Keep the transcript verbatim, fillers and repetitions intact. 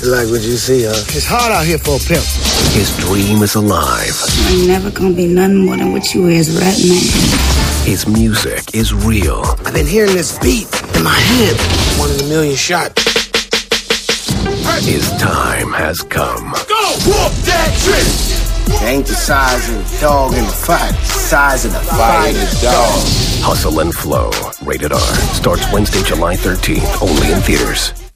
You like what you see, huh? It's hard out here for a pimp. His dream is alive. You ain't never gonna be nothing more than what you is right now. His music is real. I've been hearing this beat in my head. One in a million shot. His time has come. Go! Whoop that trick! It ain't the size of the dog in the fight. It's the size of the fight of the dog. Hustle and Flow. Rated R. Starts Wednesday, July thirteenth. Only in theaters.